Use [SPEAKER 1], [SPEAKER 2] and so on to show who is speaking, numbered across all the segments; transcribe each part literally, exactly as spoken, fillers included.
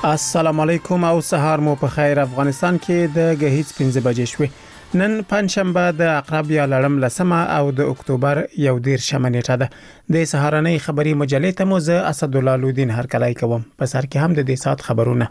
[SPEAKER 1] السلام علیکم او سهار مو په خیر. افغانستان کې د غهیځ پنځه بجې شوې. نن پنځشنبه د عقرب یا لړم لسمه او د اکتوبر یو دیر شمه نیټه ده. د سهارنۍ خبري مجلې ته مو زه اسدالله لودین هرکلای کوم. په سر کې هم د دې سات خبرونه.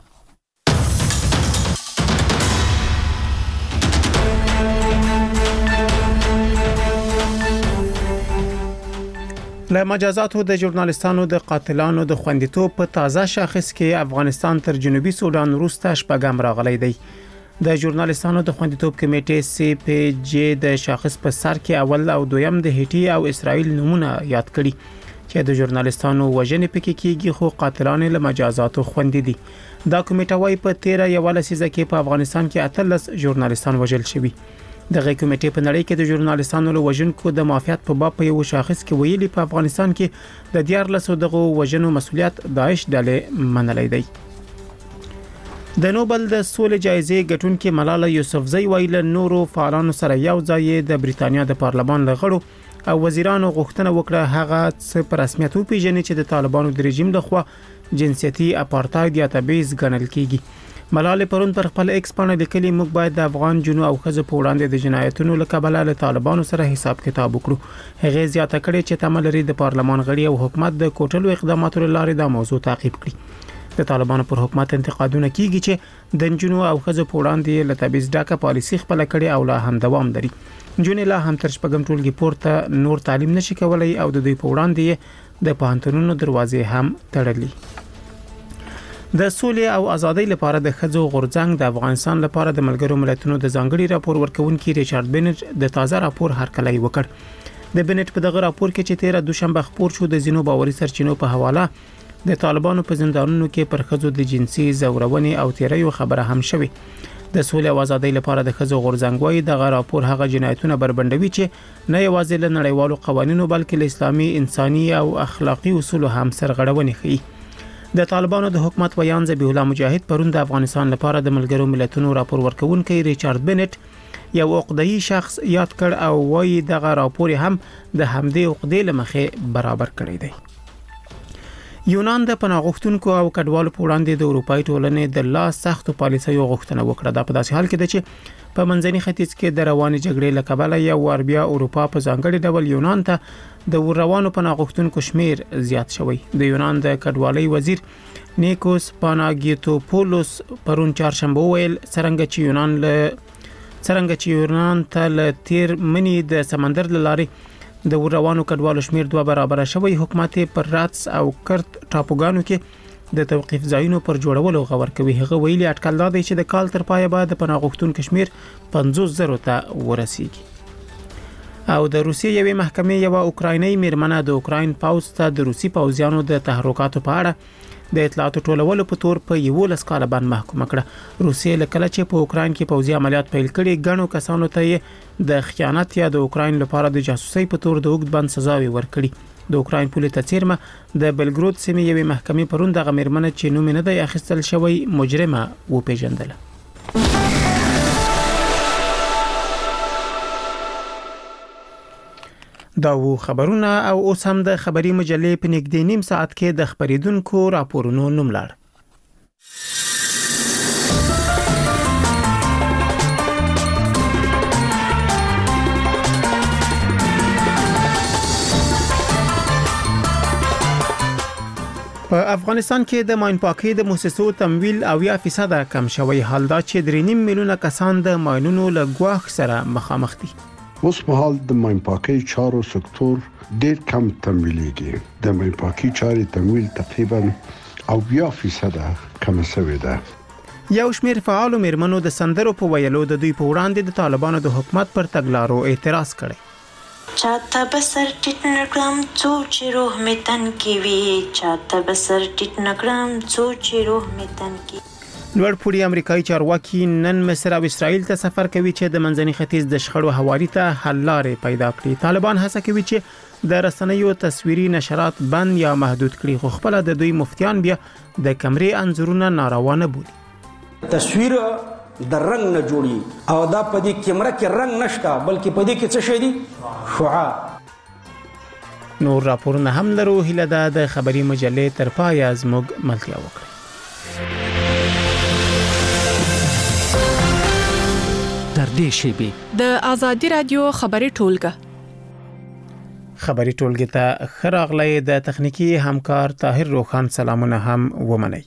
[SPEAKER 1] له مجازاتو د ژورنالستانو د قاتلانو د خوندیتوب په تازه شاخص کې افغانستان تر جنوبي سودان وروسته شپږم راغلی دی. د ژورنالستانو د خوندیتوب کمیټې سی پی جی د شاخص په سر کې اول او دویم د هیټي او اسرائیل نمونه یاد کړي چې د ژورنالستانو وژنې پکې کېږي خو قاتلان له مجازاتو خوندي دي. دا کمیټه وايي په تیره یو لسیزه کې په افغانستان کې اتلس ژورنالستان وژل شوي. دغه کمیټې په نړۍ کې د ژورنالستانو له وژونکو د معافیت په باب په یو شاخص کې ویلي په افغانستان کې د دیارلس دغه وژنو مسولیت داعش ډلې منلې دی. د نوبل د سولې جایزې ګټونکې ملاله یوسفزۍ ویل نورو فعالانو سره یو ځای د بریتانیا د پارلمان لغړو او وزیرانو غوښتنه وکړه هغه څه په رسمیت وپیژني چې د طالبانو د رژیم لخوا جنسيتي اپارټاید یا تبعیض ګڼل کیږي. ملاله پرون پر خپل ایکس باندې لیکلي موږ باید د افغان جنو او خزه په وړاندې د جنایتونو له کبله له طالبانو سره حساب کتاب وکړو. هغه زیاته کړې چې تمه لري د پارلمان غړي او حکومت د کوټلو اقداماتو لارې د موضوع تعقیب کړي. د طالبانو پر حکومت انتقادونه کیږي چې د جنو او خزه په وړاندې له تبعیض ډکه پالیسي خپل کړي او لا هم دوام لري. جنې لا هم تر شپږم ټولګي پورته نور تعلیم نشي کولای او د دوی په وړاندې د پوهنتونونو دروازې هم تړلې. د سولې او ازادۍ لپاره د خځو غورځنګ د افغانستان لپاره د ملګرو ملتونو د ځانګړي راپور ورکونکي ریچارډ بنټ د تازه راپور هرکلی وکړ. د بنټ په دغه راپور کې چې تیره دوشنبه خپور شو د زینو باوري سرچینو په حواله د طالبانو په زندانونو کې پر خځو د جنسي زورونې او تیریو خبره هم شوه. د سولې او ازادۍ لپاره د خځو غورځنګ وايي دغه راپور هغه جنایتونه بربندوي چې نه یوازې له نړیوالو قوانینو بلکې له اسلامي انساني او اخلاقی اصولو هم سرغړونې کوي. د طالبانو د حکومت ویان ذبیح الله مجاهد پرون د افغانستان لپاره د ملګرو ملتونو راپور ورکونکي ریچارډ بنټ یو عقده‌ای شخص یاد کړ او وايي دغه راپور هم د همدې عقدې لمخې برابر کړی دی. یونان د پناهغښتونکو او کډوالو په وړاندې د اروپאי ټولنې د لا سختو پالیسیو غوښتنه وکړه. دا په داسې حال کې ده چې په منځني ختیځ کې د رواني جګړې له کبله یو ور بیا اروپا په ځانګړي ډول یونان ته د روانو پناهغښتونکو شمیر زیات شوی. د یونان د کډوالۍ وزیر نیکوس پاناګیتوپولوس پرون چهارشنبه ویل څنګه چې یونان له څنګه چې یونان ته له تیر منی د سمندر لارې د روانو کډوالو شمیر دوه برابر شوی. حکومت پر راتس او کرت ټاپوګانو کې د توقيف ځایونو پر جوړولو غور کوي. هغه ویلي اټکل دا دی چې د کال تر پایه بعد د پناهغښتونکو شمیر پنځوس زره ته ورسیږي. او د روسیې یوې محکمې یو اوکرایني میرمنه د اوکراین پاوز ته د روسي پوځیانو د تحرکاتو په اړه د اطلاعاتو ټولولو په تور په یو لس کاله باندې محکومه کړه. روسیې لکه چې په اوکراین کې پوځي عملیات پیل کړي غنو کسانو ته د خیانت یا د اوکراین لپاره د جاسوسي په تور د وګد بند سزا ورکړي. د اوکراین پولیس تڅیرمه د بلګرود سیمې یوې محکمې پرون دغه میرمنه چې نوم نه دی اخیستل شوی مجرمه وپیژندله. دا و خبرونه او اوس هم د خبري مجلې په نږدې نیم ساعت کې د خبرېدونکو راپورونو نوملړ. په افغانستان کې د ماین پاکي د مؤسسو تمویل او یا فیصد کم شوی. حال دا چې درې نیم میلیونه کسان د ماینونو له ګواښ سره مخامخ دي.
[SPEAKER 2] اوس په حال د ماین پاکي چارو سکتور ډیر کم تمویلېږي. د ماین پاکي چارې تمویل تقریبا او بیا فیصد کم شوی ده.
[SPEAKER 1] یو شمیر فعالو میرمنو د سندرو په ویلو د دوی په وړاندې د طالبانو د حکومت پر تګلارو اعتراض کړي.
[SPEAKER 3] چاته بسر ټیټ نکړم څو چې روح می تن کی وی چاته بسر ټیټ نکړم څو چې روح می تن کی.
[SPEAKER 1] لوړ پوړي امریکایي چارواکي نن مصر او اسرائیل ته سفر کوي چې د منځني ختیځ د شخړو حوالی ته حل لارې پیدا کړي. طالبان هڅه کوي چې د رسنیو تصویري نشرات بند یا محدود کړي خو خپل د دوی مفتیان بیا د کمرې انځورونه ناروا نه بولي.
[SPEAKER 4] تصویر د رنگ نه جوړي او دا په دې کیمرا کې رنگ نشته بلکې په دې کې څه شي دي شعاع.
[SPEAKER 1] نور راپورونه هم لرو. هله د خبري مجلې تر پایه زموږ ملتیا وکړي.
[SPEAKER 5] نږدې شي.
[SPEAKER 6] د آزادي رادیو خبري ټولګه
[SPEAKER 1] خبري ټولګه ته خراغلی د تخنیکی همکار طاهر روخان سلامونه هم ومني.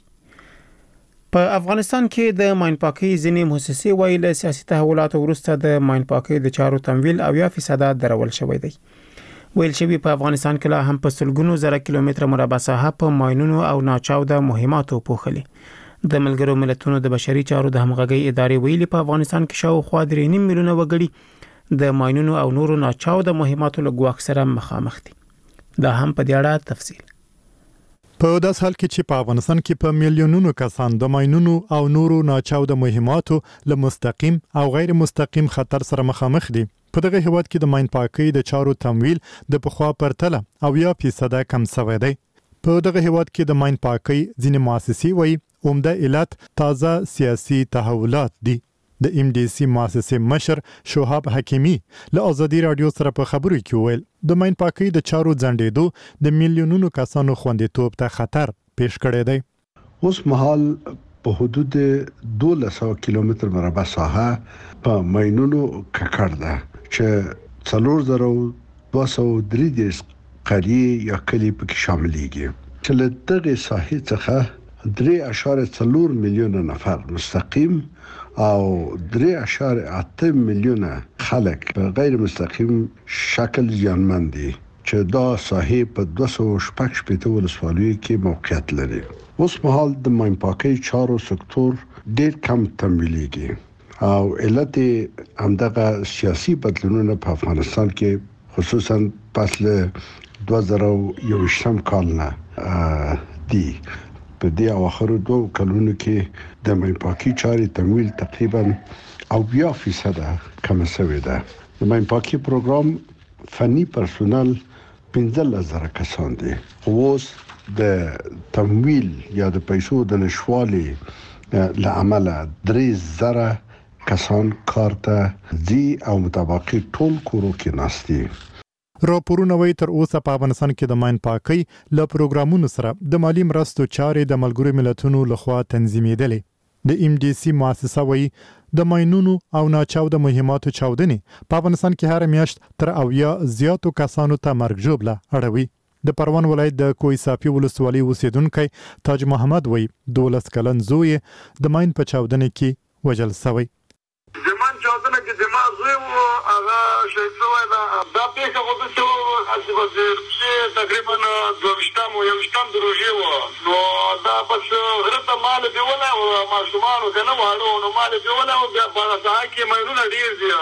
[SPEAKER 1] په افغانستان کې د ماین پاکي ځینې مؤسسې ویل سیاسي تحولات وروسته د ماین پاکي د چارو تمویل او یا فیصد درول شوی دی. ویل شوی په افغانستان کې لا هم په سلګونو زره کیلومتر مربع ساحه په ماینونو او ناچاوده مهماتو پوښلي. د ملګرو ملتونو د بشري چارو د همغږي ادارې ویلي په افغانستان کې شاوخوا درې نیم میلیونه وګړي د ماینونو او نورو ناچاوده مهماتو له ګواښ سره مخامخ دي. دا هم په دې اړه تفصیل.
[SPEAKER 7] په داس حال کې چې په افغانستان کې په میلیونونو کسان د ماینونو او نورو ناچاوده مهماتو له مستقیم او غیر مستقیم خطر سره مخامخ دي. په دغه هیواد کې د ماین پاکي د چارو تمویل د پخوا پرتله او یا فیصد کم شوی دی. په دغه هیواد کې د ماین پاکي ځینې مؤسسې وایي عمده علت تازه سیاسي تحولات دي. د ام ډي سي مؤسسې مشر شوهاب حکیمی له آزادي رادیو سره په خبرو کې ویل د ماین پاکي د چارو ځنډېدو د میلیونونو کسانو خوندیتوب ته خطر پیش کړی دی.
[SPEAKER 2] اوس مهال په حدود دولس سوه کیلومتر مربع ساحه په ماینونو ککړ ده چې څلور زره دوه سوه درې دېرش قریې یا کلي پکې شاملېږي چې له دغې ساحې څخه درې اشاره څلور میلیونه نفر مستقیم او درې اشاره اته میلیونه خلک په غیر مستقیم شکل زیانمن دي چې دا ساحې په دوه سوه شپږ شپېته ولسوالیو کې موقعیت لري. اوس مهال د ماین پاکۍ چارو سکتور ډېر کم تمویلېږي او علت همدغه سیاسي بدلونونه په افغانستان کې خصوصا پس له دوه زره یوویشتم کال نه دي. په دې اواخرو دوه کلونو کې د ماین پاکي چارې تمویل تقریبا اویا فیصد کم شوی ده. د ماین پاکي پروګرام فني پرسونل پنځه زره کسان دي. اوس د تمویل یا د پیسو د نشوالي لعمله درې زره کسان کار ته ځي او مطابقي ټول کورو کې ناستي.
[SPEAKER 7] راپورونه وایي تر اوسه په افغانستان کې د ماین پاکي له پروګرامونو سره د مالی مرستو چارې د ملګرو ملتونو لخوا تنظیمېدلې. د ام ډي سي مؤسسه وایي د ماینونو او ناچاوده مهماتو چاودنې په افغانستان کې هر میاشت تر اویا زیاتو کسانو ته مرګ ژوبله اړوي. د پروان ولایت د کوی صافي ولسوالۍ اوسیدونکی تاج محمد وایي دولس کلن زوی د ماین په چاودنې کې وژل شوی.
[SPEAKER 8] زمان چاودنه کې زما زوی و هغه شهید شوی دا دا پیښه غوډه شو حاجی وزیر چې تقریبا دوشتم او یوشتم د روژې و نو دا بس غرته مال دی ولا او ماشومان کنه واړو نو مال دی ولا او بیا په هغه کې مېرونه ډیر دي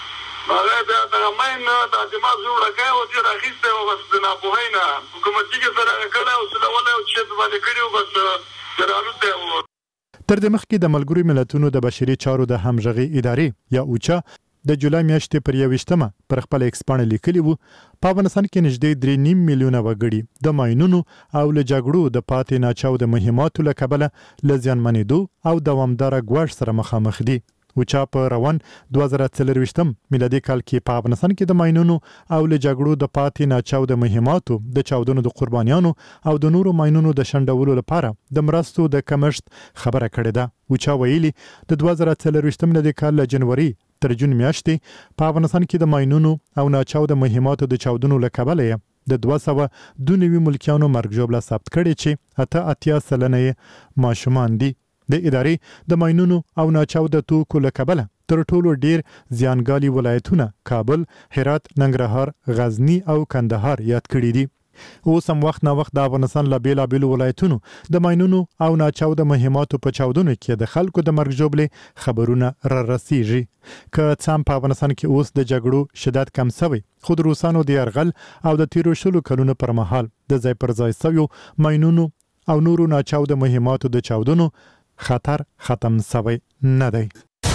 [SPEAKER 8] هغه بیا د ماین د دماغ جوړه کوي او چې راخیسته او بس نه پوهینا حکومتي کې سره کړه او سره ولا او چې باندې کړیو بس درالو ته.
[SPEAKER 7] تر دې مخکې د ملګرو ملتونو د بشري چارو د همغږي ادارې یا اوچا د جولای میاشتې پر یوویشتمه پر خپل ایکس باندې لیکلي وو په افغانستان کې نږدې درې نیم میلیونه وګړي د ماینونو او له جګړو د پاتې ناچاوده مهماتو له کبله له زیانمنېدو او دوامداره ګواښ سره مخامخ دي. اوچا په روان دوه زره څلرویشتم میلادي کال کې په افغانستان کې د ماینونو او له جګړو د پاتې ناچاوده مهماتو د چاودنو د قربانیانو او د نورو ماینونو د شنډولو لپاره د مرستو د کمښت خبره کړې ده. اوچا ویلي د دوه زره څلرویشتم میلادي کال له جنوري تر جون میاشتې په افغانستان کې د ماینونو او ناچاوده مهماتو د چاودنو له کبله د دوه سوه دوه نوي ملکیانو مرګ ژوبله ثبت کړي چې اته اتیا سلنه ماشومان دي. د ادارې د ماینونو او ناچاوده توکو له کبله تر ټولو ډیر زیانګالي ولایتونه کابل، هرات، ننګرهار، غزنی او کندهار یاد کړي دي. اوس هم وخت نه وخت د افغانستان له بیلابیلو ولایتونو د ماینونو او ناچاوده مهماتو په چاودنو کې د خلکو د مرګ ژوبلې خبرونه را رسیږي. که څه هم په افغانستان کې اوس د جګړو شدت کم شوی خو د روسانو د یرغل او د تیرو شلو کلونو پر مهال د ځای پر ځای شویو ماینونو او نورو ناچاوده مهماتو د چاودنو خطر ختم شوی نه دی.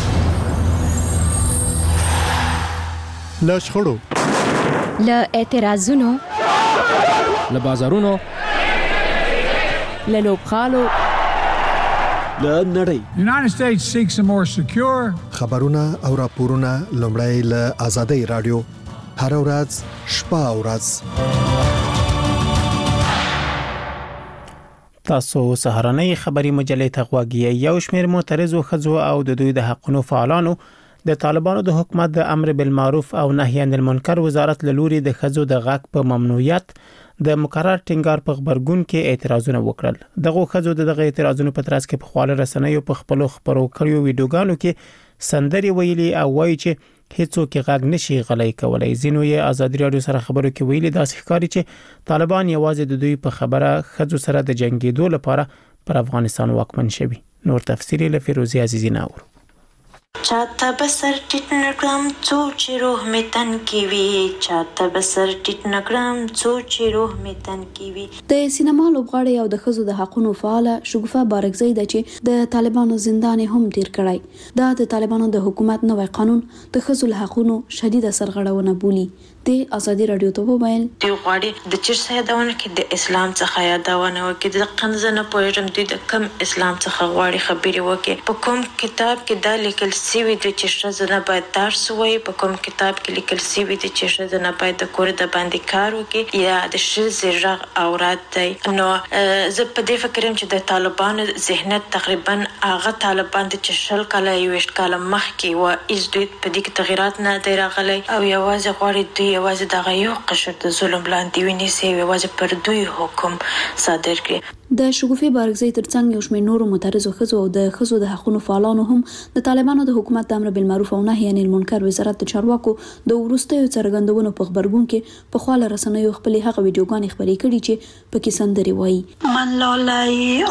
[SPEAKER 7] له شخړو،
[SPEAKER 9] له اعتراضونو،
[SPEAKER 5] له بازارونو،
[SPEAKER 6] له لوبخالو،
[SPEAKER 5] له نړۍ.
[SPEAKER 10] United States seeks a more secure.
[SPEAKER 11] خبرونه او راپورونه لومړی له آزادۍ رادیو هر ورځ شپه او ورځ.
[SPEAKER 1] تاسو سهارنۍ خبري مجلې ته غواګي. یو شمېر معترضو ښځو او د دوی د حقونو فعالانو د طالبانو د حکومت د امر بالمعروف او نهي عن المنکر وزارت له لوري د خزو د غاک په ممنوعیت د مقرر ټینګار په خبرګون کې اعتراضونه وکړل. دغه خزو دغه اعتراضونو په ترڅ کې په خواله رسنیو په خپل خبرو کړیو ویډیوګانو کې سندري ویلي او وایي چې هیڅوک غاګ نشي غلای کولای. زینو یې آزادي رادیو سره خبرو کې ویلي دا ښکاري چې طالبان یوازې د دوی په خبره خزو سره د جنگیدو لپاره پر افغانستان واکمن شوي. نور تفصیل له فیروزی عزیزی ناور.
[SPEAKER 3] چاته بسر ټیټ نکړم څو چې روح می تن کی وی چاته بسر ټیټ نکړم څو چې روح می تن کی وی.
[SPEAKER 12] د سینما لوبغاړي او د خزو د حقونو فعال شګوفه بارکزی د چې د طالبانو زندان هم ډیر کړای. دا د طالبانو د حکومت نوې قانون د خزو له حقونو شدید سرغړونه بولی. د آزادي رادیو ته وویل
[SPEAKER 3] دی غواړي د چیرې یادونه کې د اسلام څخه یادونه وکړي د قنزنه پوهیږم دی د کم اسلام څخه غواړي خبري وکړي په کوم کتاب کې دا لیکل سوي د چې شزنه باید درس وایي په کوم کتاب کې لیکل سوي د چې شزنه باید د کور د باندې کار وکړي یا د شزې رغ اورات دی. نو زه په دې فکرم چې د طالبانو ذهنیت تقریبا هغه طالبان د چې شل کاله یوشت کاله مخکې و از دوی په دې کې تغیرات نه دی راغلي او یوازې غواړي دوی یوازې دغه یو قشر د ظلم لاندې ونیسي یوازې پر دوی حکم صادر کړي.
[SPEAKER 12] د شګوفي بارکزی ترڅنګ یو شمېر نورو معترضو خزو او د خزو د حقونو فعالانو هم د طالبانو د حکومت د امر بالمعروف او نهي عن المنکر وزارت د چارواکو د وروستیو څرګندونو په خبرګون کې په خواله رسنیو خپل هغه ویډیوګانې خبرې کړي چې پکې سندري وایي.
[SPEAKER 3] من لالای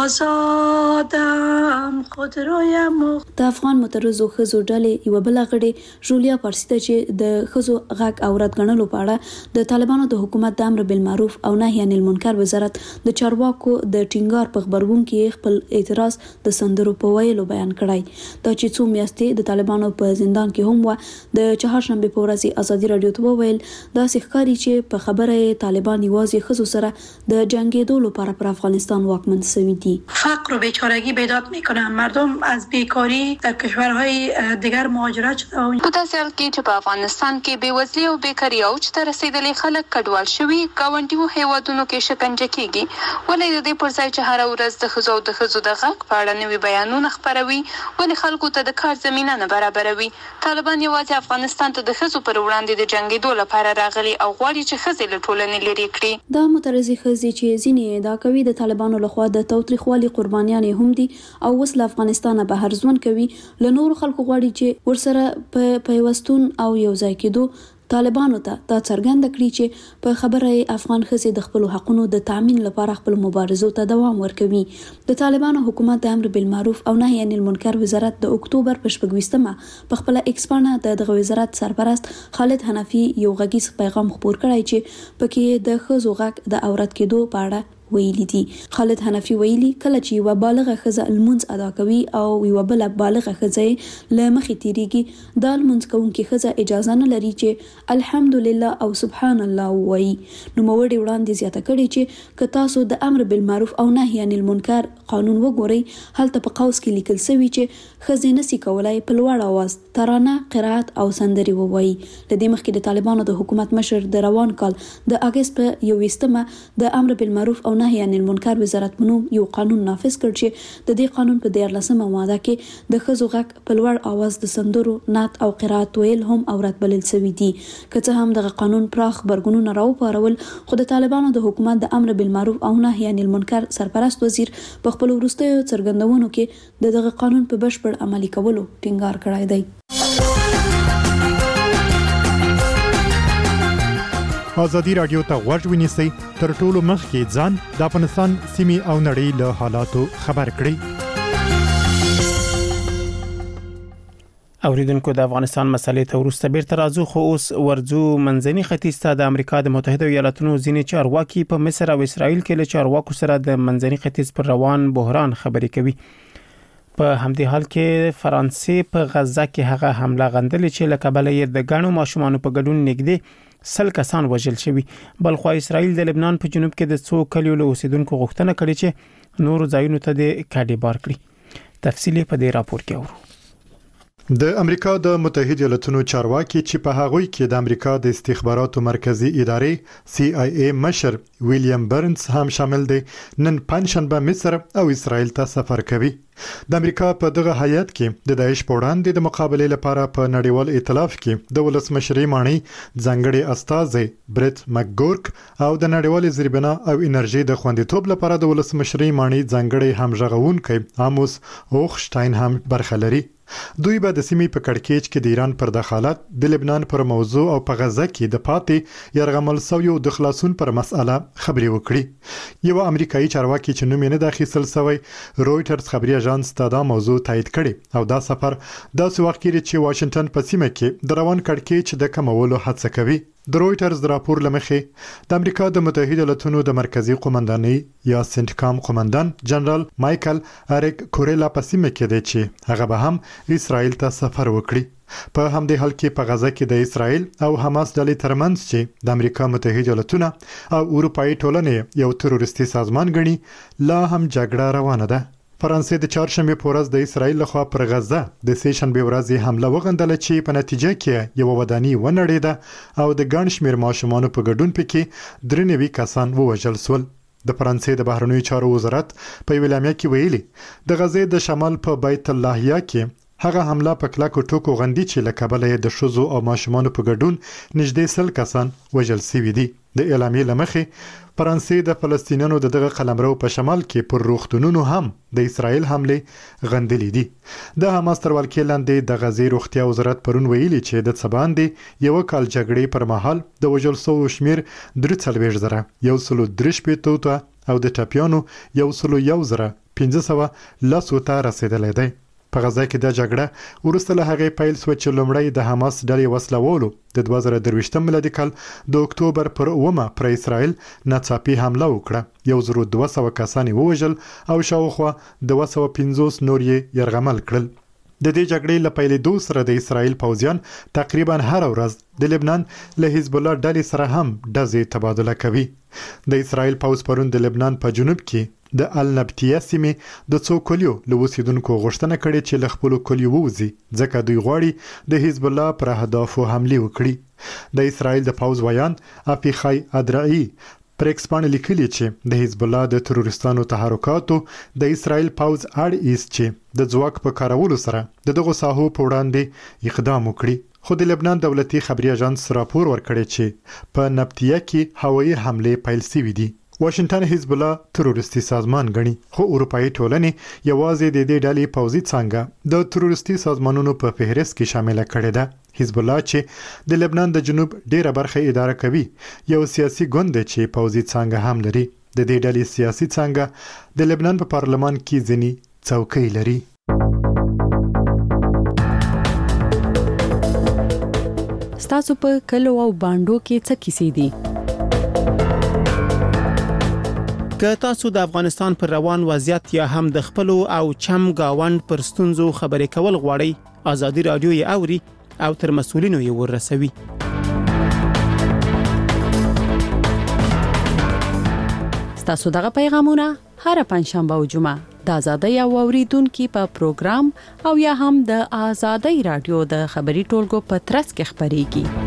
[SPEAKER 3] آزادم خودرویم.
[SPEAKER 12] د افغان معترضو خزو ډلې یو بل غړي جولیا پارسیته چې د خزو غاک اورات غنلو په اړه د طالبانو د حکومت د امر بالمعروف او نهي عن المنکر وزارت د چارواکو د ټینګار په خبرګون کې خپل اعتراض د سندرو په ویلو بیان کړی. دا چې څو میاشتې د طالبانو په زندان کې هم و. د چهارشنبه په ورځ آزادي رادیو ته وویل دا ښکاري چې په خبره طالبان یوازې خزو سره د جنگیدو لپاره پر افغانستان واکمن شوي دي.
[SPEAKER 13] فقر و بیچارگی بیداد میکنن. مردم از بیکاری در کشورهای دیگر مهاجرت شده.
[SPEAKER 6] په داسې حال کې چې په افغانستان کې بېوزلي او بیکاري اوج ته رسیدلي خلک کډوال شوي ګاونډیو هیوادونو کې شکنجه کیږي. ولې د دې پر ځای چې هر ورځ د ښځو او د ښځو د غږ په اړه نوي بیانونه خپروي ولې خلکو ته د کار زمینه نه برابروي؟ طالبان یوازې افغانستان ته د ښځو پر وړاندې د جنګېدو لپاره راغلي او غواړي چې ښځې له ټولنې لرې کړي.
[SPEAKER 12] دا معترضې ښځې چې ځینې ادعا کوي د طالبانو لخوا د تاوتریخوالي قربانیانې هم دي او اوس له افغانستانه بهر ژوند کوي له نورو خلکو غواړي چې ورسره په پیوستون او یو ځای کېدو طالبانو ته دا څرګنده کړي چې په خبره افغان ښځې د خپل حقونو د تامین لپاره خپل مبارزو ته دوام ورکوي. د طالبانو حکومت د امر بالمعروف او نهي عن المنکر وزارت د اکتوبر په شپږویشتمه په خپل ایکس باندې د دغه وزارت سرپرست خالد حنفي یو غږیز پیغام خپور کړی چې پکې د ښځو غږ د عورت کېدو په اړه ویلي دي. خالد حنفي ویلي کله چې یو بالغه ښځه المنځ ادا کوي او یو بل بالغه ښځه له مخې تیریږي د المنځ کوونکې ښځه اجازه نه لري چې الحمدلله او سبحان الله وایي. نو موړي وړاندې زیاته کړي چې که تاسو د امر بالمعروف او نهي عن المنکر قانون وګورئ هلته په قوس کې لیکل شوی چې ښځې نشي کولای په لوړ اواز ترانه قرات او سندري ووایي. لدې مخکې د طالبانو د حکومت مشر د روان کال د اگست په یوویشتمه د امر بالمعروف او نهي عن المنکر وزارت منوم یو قانون نافذ کړ چې د دې قانون په دیارلسمه ماده کې د ښځو غږ په لوړ اواز د سندرو نعت او قرات ویل هم عورت بلل شوی دي. که څه هم دغه قانون پراخ برګونونه راوپارول خو د طالبانو د حکومت د امر بالمعروف او نهي عن المنکر سرپرست وزیر په خپل وروستیو څرګندونو کې د دغه قانون په بشپړ عملي کولو ټینګار کړی دی.
[SPEAKER 7] آزادي رادیو ته غوږ ونیسئ تر ټولو مخکې ځان د افغانستان سیمې او نړۍ له حالاتو خبر کړئ.
[SPEAKER 1] اوریدونکو د افغانستان مسلې ته ورسته بیرته راځو خو اوس ورځو منځني ختیځ ته د امریکا د متحده ایالاتونو ځینې چارواکي په مصر او اسرائیل کې له چارواکو سره د منځني ختیځ پر روان بحران خبرې کوي. په همدې حال کې فرانسې په غزه کې هغه حمله غندلې چې له کبله یې د ګڼو ماشومانو په ګډون نږدې سل کسان وژل شوي. بلخو اسرائیل د لبنان په جنوب کې د څو کلیو له اوسیدونکو غوښتنه کړې چې نورو ځایونو ته د کډې بار کړي. تفصیل په دې راپور کې اورو.
[SPEAKER 7] د امریکا د متحده ایالاتونو چارواکي چې په هغوی کې د امریکا د استخباراتو مرکزی ادارې سی آی ای مشر ویلیام برنز هم شامل دي نن پنځشنبه مصر او اسرائیل ته سفر کوي. د امریکا په دغه هیئت کې د داعش په وړاندې د مقابلې لپاره په نړیوال ائتلاف کې د ولسمشرۍ مانی ځانګړي استازي بریت مکګورک او د نړیوال زیربنا او انرژي د خوندیتوب لپاره د ولسمشرۍ مانی ځانګړي همغږونکي اموس اوخشتاین هم برخه لري. دوی به د سیمې په کړکېچ کې د ایران پر دخالت، د لبنان پر موضوع او په غزه کې د پاتې یرغمل شویو د خلاصون پر مسأله خبرې وکړي. یو امریکایي چارواکي چې نوم یې نه داخل شوی رويټرز خبري اژانس ته دا موضوع تایید کړي او دا سفر داسې وخت کې چې واشنگټن په سیمه کې د روان کړکېچ د کمولو هڅه کوي. د رويټرز د راپور لمخې د امریکا د متحده ایالاتونو د مرکزی قومندانۍ یا سنټکام قومندان جنرال مایکل اریک کوریلا په سیمه کې دی چې هغه به هم اسرائیل ته سفر وکړي. په همدې حال کې په غزه کې د اسرائیل او حماس ډلې ترمنځ چې د امریکا متحده ایالاتونو او اروپאי ټولنې یو تروریستي سازمان ګڼي لا هم جګړه روانه ده. فرانسې د چهارشنبه په ورځ د اسرائیل لخوا پر غزه د سه شنبه ورځ حمله وغندله چې په نتیجه کې یو وداني ونړېده او د ګڼ شمېر ماشومان په ګډون پکې درې نوي کسان ووژل شول. د فرانسې د بهرنیو چارو وزارت په ویلامیا کې ویلي د غزې د شمال په بیت اللهیا کې هغه حمله په کلاکو ټوکو غندي چې له کبله د شوزو او ماشومان په ګډون نږدې سل کسان وژل شوي دي. د اعلامیې لمخې فرانسې د فلسطینیانو د دغه قلمرو په شمال کې پر روغتونونو هم د اسرائیل حمله غندلې دي. د حماس تر ولکې لاندې د غزې روغتیا وزارت پرون ویلي چې د څباندې یو کال جګړې پر مهال د وژل شوو شمیر درې څلوېښت زره یو سل درې شپېته ته او د ټپیانو یو سل یو زره پنځه سوه لس ته رسیدلی دی. په غزه کې د جګړه وروسته له هغې پیل شوه چې لومړی د حماس ډلې وسلوالو د دوه زره درویشتم میلادي کال د اکتوبر پر اوومه پر اسرائیل ناڅاپي حمله وکړه. یو زر دوه سوه کسان یې ووژل او شاوخوا دوه سوه پنځوس نور یې یرغمل کړل. د دې جګړې له پیلېدو سره د اسرائیل پوځیان تقریبا هر ورځ د لبنان له حزب الله ډلې سره هم ډزې تبادله کوي. د اسرائیل پوځ پرون د لبنان په جنوب کې د النبتیه سیمې د څو کلیو له اوسیدونکو غوښتنه کړې چې له خپلو کلیو ووځي ځکه دوی غواړي د حزب الله پر اهدافو حملې وکړي. د اسرائیل د پوځ ویان افیخای ادرعی پر ایکس باندې لیکلي چې د حزب الله د تروریستانو تحرکاتو د اسرائیل پوځ اړ ایست چې د ځواک په کارولو سره د دغه ساحو په وړاندې اقدام وکړي. خو د لبنان دولتي خبري اژانس راپور ورکړی چې په نبتیه کې هوایي حملې پیل شوې دي. واشنگټن حزب الله تروریستي سازمان ګڼي خو اروپאי ټولنې یوازې د دې ډلې پوځي څنګه د تروریستي سازمانونو په فهرست کې شامل کړي ده. حزب الله چې د لبنان د جنوب ډیره برخه اداره کوي یو سیاسي ګوند چې پوځي څنګه هم لري. د دې ډلې سیاسي څنګه د لبنان په پارلمان کې ځنی څوکۍ لري.
[SPEAKER 14] ستاسو په کلو او باندو کې څه کیسې دي؟
[SPEAKER 1] که تاسو د افغانستان پر روان وضعیت یا هم د خپل او چم گاوند پر ستونزو خبرې کول غواړئ، ازادي رادیو یې اوري او تر مسؤلینو یې ورسوي.
[SPEAKER 14] ستاسو دغه پیغامونه هر پنځشنبه او جمعه د ازادي او اوریدونکو په پروګرام او یا هم د ازادي رادیو د خبري ټولګو په ترڅ کې خبريږي.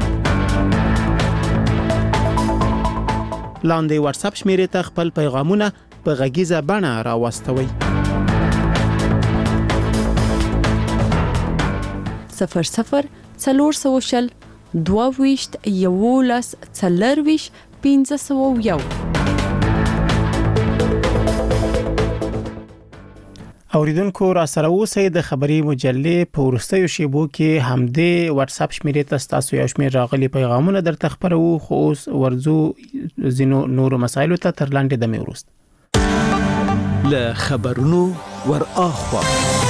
[SPEAKER 14] لاندې واتس اپ شمیرې ته خپل پیغامونه په غږیزه بڼه راوستوئ. صفر صفر څلور سوه شل دوه ویشت یولس څلرویشت پنځه سوه یو.
[SPEAKER 1] اوریدونکو را سره اوسئ. د خبري مجلې په ورستیو شیبو کې همدې واتس اپ شمیرې ته تاسو یو شمیر راغلي پیغامونه درته خبرو. خو اوس ورزو زینو نور مسایلو ته تر لاندې د میورست
[SPEAKER 5] له خبرونو ور اخوا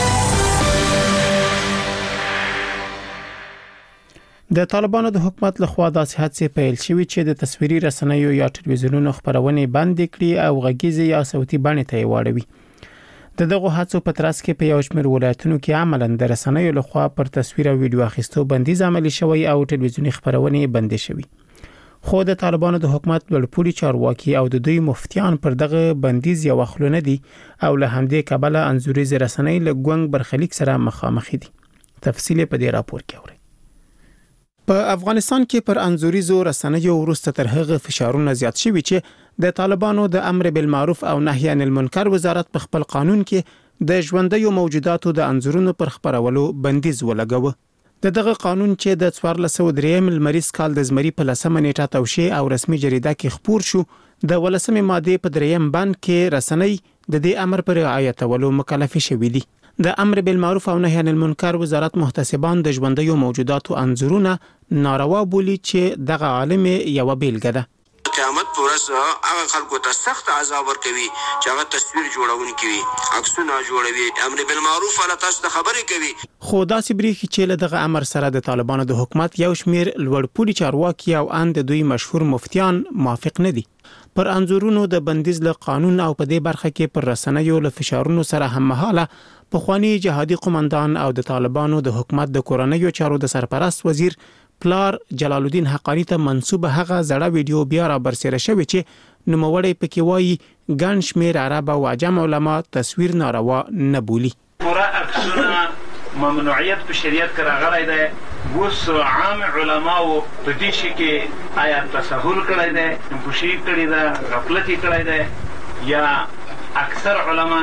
[SPEAKER 1] د طالبانو د حکومت لخوا داسې هڅې پیل شوې چې د تصویري رسنیو یا ټلویزیونونو خبرونه بند کړي او غږیزه یا صوتي بڼه ته واړوي. د دغه هڅو په ترڅ کې په یو شمېر ولایتونو کې عملاً د رسنیو لخوا پر تصویر او ویډیو اخیستو بندیز عملي شوی او ټلویزیوني خبرونه بندي شوی. خو د طالبانو د حکومت لوړپوړي چارواکي او د دوی مفتیان پر دغه بندیز یو خلونه دي او له همدې کبله انزوري رسنۍ له ګونګ برخلیک سره مخامخ دي. تفصیل په دې راپور کې اورئ. په افغانستان کې پر انزوريزو رسنیو وروسته تر هغه فشارونه زیات شوي چې د طالبانو د امر بالمعروف او نهي عن المنکر وزارت په خپل قانون کې د ژوندیو موجوداتو د انزورونو پر خبرولو بندیز ولګوه. د دغه قانون چې د څوارلس سوه دریم لمریز کال د زمري په لسمه نیټه توشیح او رسمي جریده کې خپور شو، د ولسمې ماده په دریم بند کې رسنۍ د دې امر پر رعایتولو مکلف شوي دي. د امر بالمعروف او نهي عن المنکر وزارت محتسبان د ژوندیو موجوداتو انزورونه ناروا بولي چې دغه عالم یو بیلګه ده.
[SPEAKER 15] قیامت پر ورځ هغه خلکو ته سخت عذاب ورکوي چې هغه تصویر جوړونکي وي، عکسونه جوړوي، امر بالمعروف ولا تاسو ته خبرې کوي.
[SPEAKER 1] خو داسې بریښي چې له دغه امر سره د طالبانو د حکومت یو شمیر لوړپوړي چارواکي او ان د دوی مشهور مفتیان موافق نه دي. پر انزورونو د بندیز له قانون او په دې برخه کې پر رسنیو له فشارونو سره هم مهاله پخوانی جهادي قومندان او د طالبانو د حکومت د کورنیو چارو د سرپرست وزیر پلار جلال الدین حقانی ته منسوب هغه زړه ویډیو بیا را برسېره شوی چې نوموړی پکې وایي ګڼ شمېر عرب او عجم علما تصویر ناروا نه بولي.
[SPEAKER 16] پوره عکسونه ممنوعیت په شریعت کې راغلی دی. اوس عام علماو په دې شي کې آیا تساهل کړی دی، نفوشي کړې ده، غفلت یې کړی دی، یا اکثر علما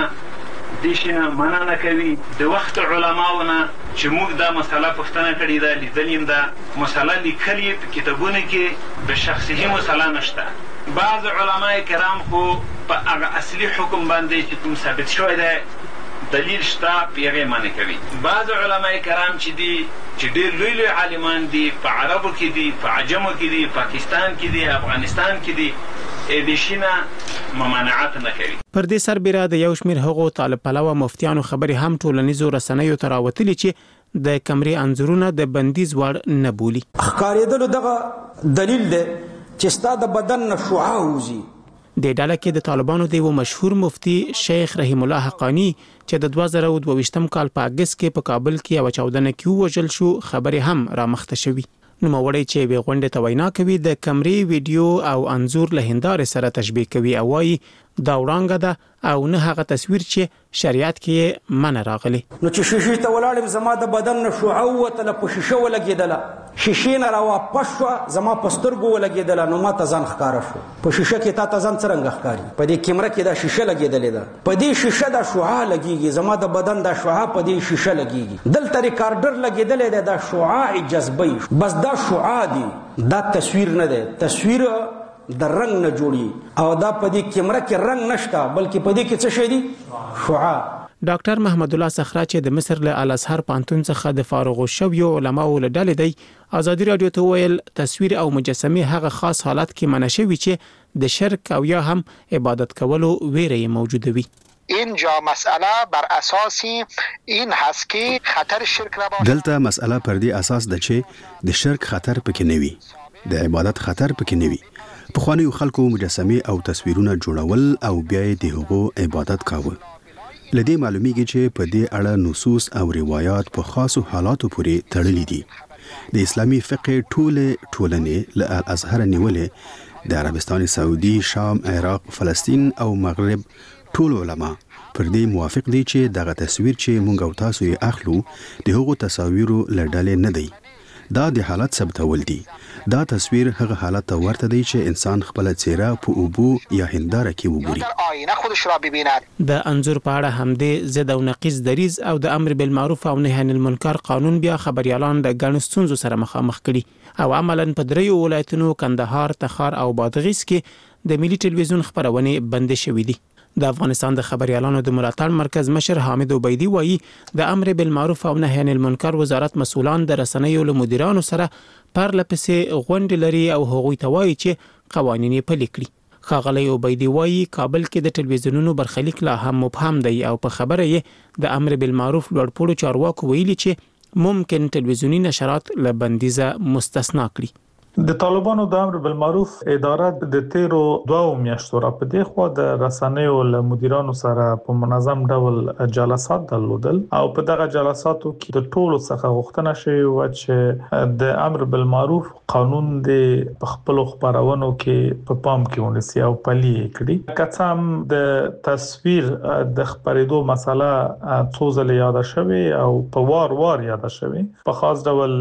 [SPEAKER 16] دې شي نه منع نه کوي. د وخت علماو نه چې موږ دا مسله پوښتنه کړې ده، لیدلې یم دا مسله لیکلې په کتابونو کې د شخصي مسله نشته. بعض علما کرام خو په هغه اصلي حکم باندې چې کوم ثابت شوی دی دلیل شته په هغې منع کوي. بعض علما کرام چې دي چې ډېر لوی لوی عالمان دي، په عربو کې دي، په عجمو کې دي، پاکستان کې دي، افغانستان کې دي، د شینه ممانعت نه کوي.
[SPEAKER 1] پر دې سربېره د یو شمیر هغو طالب پلوه مفتیانو خبرې هم ټولنیزو رسنیو ته راوتلي چې د کمرې انځورونه د بندیز وړ نه بولي.
[SPEAKER 4] ښکارېدلو دغه دلیل دی چې ستا د بدن نه شعاع وځي.
[SPEAKER 1] د ډله کې د طالبانو د یو مشهور مفتی شیخ رحیم الله حقانی چې د دوه زره دوه ویشتم کال په اګست کې په کابل کې یوه چاودنه کې ووژل شو خبرې هم رامخته شوي. نوموړی چې یوې غونډې ته وینا کوي د کمرې ویډیو او انځور له هندارې سره تشبیه کوي او وایي دا وړانګه ده او نه هغه تصویر چې شریعت کې منع راغلی.
[SPEAKER 4] نو چې شیشې ته ولاړم زما د بدن نه شعاع ووتله، په شیشه ولګېدله، شیشې نه راواپس شوه، زما په سترګو ولګېدله، نو ما ته ځان ښکاره شو. په شیشه کې تا ته ځان څرنګه ښکاري؟ په دې کیمره کې دا شیشه لګېدلې ده، په دې شیشه دا شعاع لګېږي، زما د بدن دا شعاع په دې شیشه لګېږي. دلته ریکارډر لګېدلی دی، دا شعاع جذبوي، بس دا شعاع دی، دا تصویر نه دی. تصویر د رنگ نه جوړي او دا په دې کیمره کې رنگ نشته، بلکې په دې کې څه شی دی؟ شعاع.
[SPEAKER 1] ډاکټر محمد الله صخره چې د مصر له الازهر پانتون څخه د فارغ شویو علماو له ډلې دی ازادي رادیو ته ویل تصویر او مجسمه هغه خاص حالت کې منع شوی چې د شرک او یا هم عبادت کولو ویره موجوده وي.
[SPEAKER 17] اینجا مسئله بر اساس این هست که خطر شرک را باشه.
[SPEAKER 18] دلته مسئله پر دې اساس ده چې د شرک خطر پکې نه وي، د عبادت خطر پکې نه وي. پخوانیو خلکو مجسمه او تصویرونه جوړول او بیا د هغو عبادت کاوه. لدې معلومیږي چې په دې اړه نصوص او روایت په خاصو حالاتو پورې تړلي دي. د اسلامي فقه ټولې ټولنې له الازهر نیولې د عربستان سعودي، شام، عراق، فلسطین او مغرب ټول علما پر دې موافق دي چې دغه تصویر چې مونږ او تاسو یې اخلو د هغو تصاویرو له ډلې نه دی. دا د حالت ثبتول دي. دا تصویر هغه حالت ته ورته دی چې انسان خپل څیره په اوبو یا هنداره کې وګوري.
[SPEAKER 17] آینه خودش را ببیند.
[SPEAKER 1] د انځور په اړه همدې ضد او نقیض دریز او د امر بالمعروف او نهي عن المنکر قانون بیا خبريالان د ګڼ ستونزو سره مخامخ کړي او عملاً په دریو ولایتونو کندهار، تخار او بادغیس کې د ملي ټلویزیون خبرونه بند شوې دي. د افغانستان د خبريالانو د ملاتړ مرکز مشر حامد عبیدی وایي د امر بالمعروف او نهي عن المنکر وزارت مسؤلان د رسنیو له مدیرانو سره پرله پسې غونډې لري او هغوی ته وایي چې قوانین یې پلي کړي. ښاغلی عبیدی وایي کابل کې د ټلویزیونونو برخلیک لا هم مبهم دی او په خبره یې د امر بالمعروف لوړپوړو چارواکو ویلي چې ممکن ټلویزیونی نشرات له بندیزه مستثنا کړي.
[SPEAKER 19] د طالبانو د امر بالمعروف اداره د تیرو دوه میاشتو را په دی خو د رسنیو له مدیرانو سره په منظم ډول جلسات درلودل او په دغه جلساتو کې د ټولو څخه غوښتنه شوې و چې د امر بالمعروف قانون د خپل خبرونو کې په پام کې ونیسي او پلي کړي. کڅام د تصویر د خبرېدو مسله څو ځله یاد شوې او په وار وار یاد شوې په خاص ډول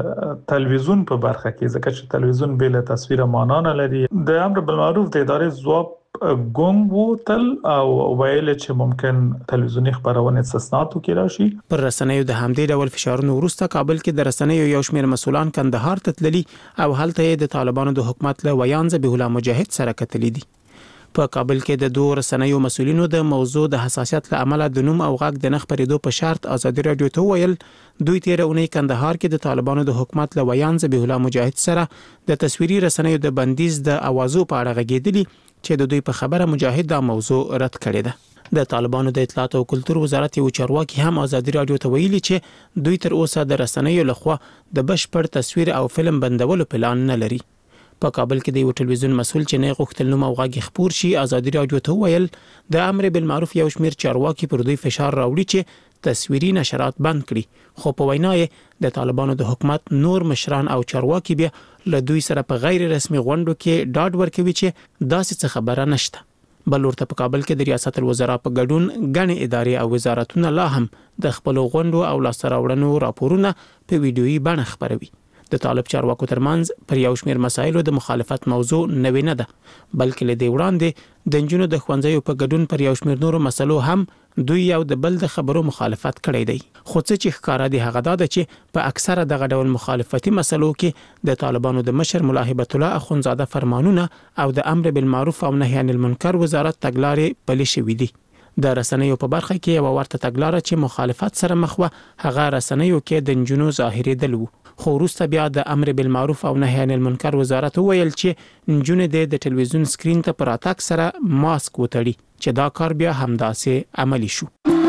[SPEAKER 19] تلویزیون په برخه کې ځکه تلویزیون بل تصویر معنا نه لري. د امر بالمعروف د ادارې ځواب ګونګ وو تل او ویل چې ممکن تلویزیونی خبرونه استثناءات کې راشي.
[SPEAKER 1] پر رسنیو د همدې ډول فشارونو وروسته کابل کې د رسنیو یو شمېر مسولان کندهار ته تللي او هلته د طالبانو د حکومت له ویان ذبیح الله مجاهد سره کتلي دي. په کابل کې د دوه رسنیو مسولینو د موضوع د حساسیت له امله د نوم او غږ د نخ پریدو په شرط ازادي رادیو ته ویل دوی تیر اونۍ کندهار کې د طالبانو د حکومت له ویان ذبیح الله مجاهد سره د تصویري رسنیو د بندیز د اوازو په اړه غږیدلی چې د دوی په خبره مجاهد دا موضوع رد کړی ده. د طالبانو د اطلاعات او کلتور وزارت یو چارواکي هم ازادي رادیو ته ویلي چې دوی تر اوسه د رسنیو لخوا د بشپړ تصویر او فلم بندولو پلان نه لري. په کابل کې د یو ټلویزیون مسول چې نه غوښتل نوم او غږ خبر شي ازادي رادیو ته ویل د امر بالمعروف یو شمیر چارواکي پر دوی فشار راوړي چې تصویري نشرات بند کړي خو په وینا یې د طالبانو د حکومت نور مشران او چارواکي بیا له دوی سره په غیر رسمي غونډو کې ډاډ ورکوي چې داسې څه خبره نشته. بل ورته په کابل کې د ریاست الوزرا په ګډون غني ادارې او وزارتونه لا هم د خپل غونډو او لاسراوړنو راپورونه په ویډیويي بڼه خبروي. د طالب چارواکو ترمنځ پر یو شمیر مسایلو د مخالفت موضوع نوې نه ده بلکې له دې وړاندې د جنونو د خوندزیو په ګډون پر یو شمیر نورو مسلو هم دوی یو د بل د خبرو مخالفت کړی دی. خو څه چې ښکارا دی هغه دا ده چې په اکثره دغه ډول مخالفتي مسلو کې د طالبانو د مشر ملا هیبت الله اخونزاده فرمانونه او د امر بالمعروف او نهی عن المنکر وزارت تګلارې پلي شوې دي. د رسنیو په برخه کې یو ورته تګلارې چې مخالفت سره مخ و هغه رسنیو کې د جنونو ظاهري دل وو. خو وروسته بیا د امر بالمعروف او نهی عن المنکر وزارت ویل چې نجونه د ټلویزیون سکرین ته پر اتاک سره ماسک وتړي چې دا کار بیا همداسې عملی شو.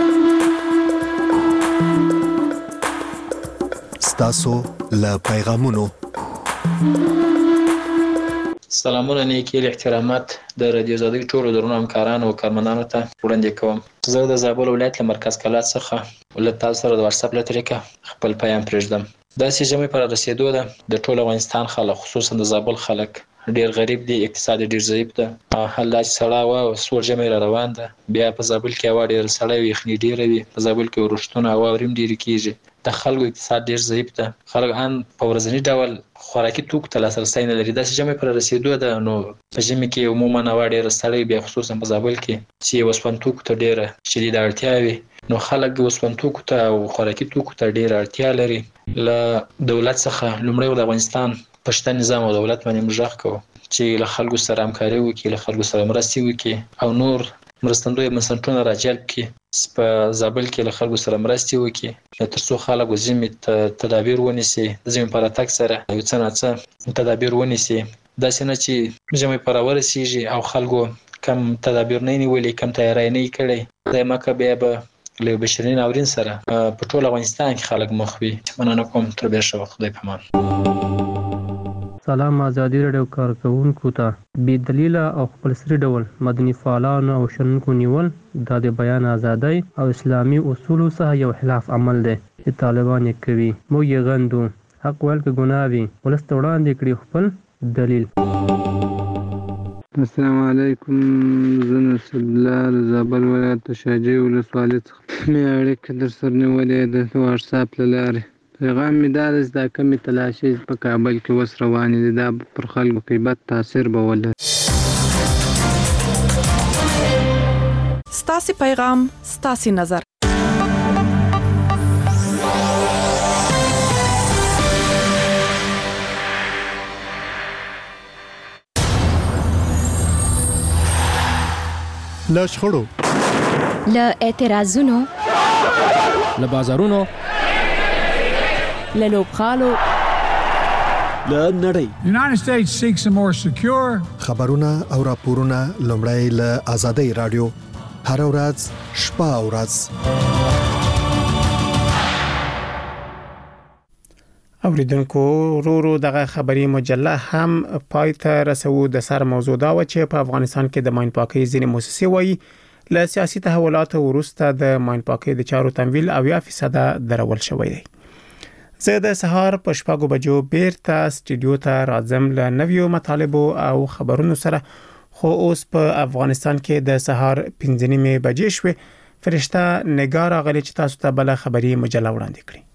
[SPEAKER 11] ستاسو له پیغامونو
[SPEAKER 20] سلامونه نیکی احترامات د رادیو زادګي ټولو درنو همکارانو او کارمندانو ته وړاندې کوم. زه د زابل ولایت له مرکز کلات څخه ولته تاسو سره د واتس اپ له طریقې خپل پیغام پرېږدم. دا سیستم پر رسیدو ده د ټول افغانستان خلک خصوصا د زابل خلک ډیر غریب دي اقتصاد ډیر ضعیف ده حال لا سړا و سور جمع را روان ده بیا په زابل کې هوا ډیر سړی وي خني ډیر وي په زابل کې ورښتونه هوا وریم ډیر کیږي د خلکو اقتصاد ډیر ضعیف ده خلک ان په ورځنی ډول خوراکي توکو ته لاسرسي نه لري. دا سیستم پر رسیدو ده نو په ژمي کې عموما هوا ډیر سړی بیا خصوصا په زابل کې چې وسپن توکو ته ډیر شدید اړتیا وي نو خلک وسپن توکو ته او خوراکي توکو ته ډیر اړتیا لري. له دولت څخه لومړی د افغانستان پښتون نظام او دولت باندې مجرخ کو چې له خلکو سره همکاري وکړي له خلکو سره مرستې وکړي او نور مرستندوی مسنټونه راجلب کړي په زابل کې له خلکو سره مرستې وکړي تر څو خلک زمي تدابیر ونیسي د زمي پر اتاک سره یو څه نه څه تدابیر ونیسي دا څنګه چې زمي پر ورسیږي او خلکو کم تدابیر نه نیولې کم تیاری نه کړي د مکه بیا به له بشرین اورین سره په ټول افغانستان کې خلک مخوي. مننه کوم تر به شو خدای پامان.
[SPEAKER 21] سلام ازادي رادیو کارکونکو ته بي دلیل او خپل سری ډول مدني فعالانو او شنونکو نیول د بیان ازادي او اسلامي اصولو سره یو خلاف عمل دی چې طالبان یې کوي. موږ یې غندو حق ول کې ګناه وي ولست وړاندې کړی خپل دلیل.
[SPEAKER 22] السلام علیکم زنه سبلال زابل ولایت شاجي ولسوالۍ څخه مې اړیکه در سره نیولې د واتس اپ له لارې پیغام مې دا د دا کمی تلاشي په کابل کې وس روانې دي دا پر خلکو غیبت تاثیر به ولري.
[SPEAKER 23] ستاسو پیغام ستاسو نظر
[SPEAKER 7] له شخړو
[SPEAKER 9] له اعتراضونو
[SPEAKER 5] له بازارونو
[SPEAKER 14] له لوبخالو
[SPEAKER 5] له نړۍ
[SPEAKER 10] United States seeks a more secure
[SPEAKER 11] خبرونه او راپورونه لومړی له آزادۍ رادیو هر ورځ شپه او ورځ
[SPEAKER 1] اوریدونکو ورو ورو دغه خبري مجله هم پای ته رسو. د سر موضوع دا و چې په افغانستان کې د ماین پاکي ځینې مؤسسې وایي له سیاسي تحولاتو وروسته د ماین پاکي د چارو تمویل اویا فیصد درول شوی دی. زه د سهار په شپږو بجو بیرته سټډیو ته راځم له نویو مطالبو او خبرونو سره. خو اوس په افغانستان کې د سهار پنځه نیمې بجې شوې. فرشته نگار غلي چې تاسو ته بل خبري مجله وړاندې کړي.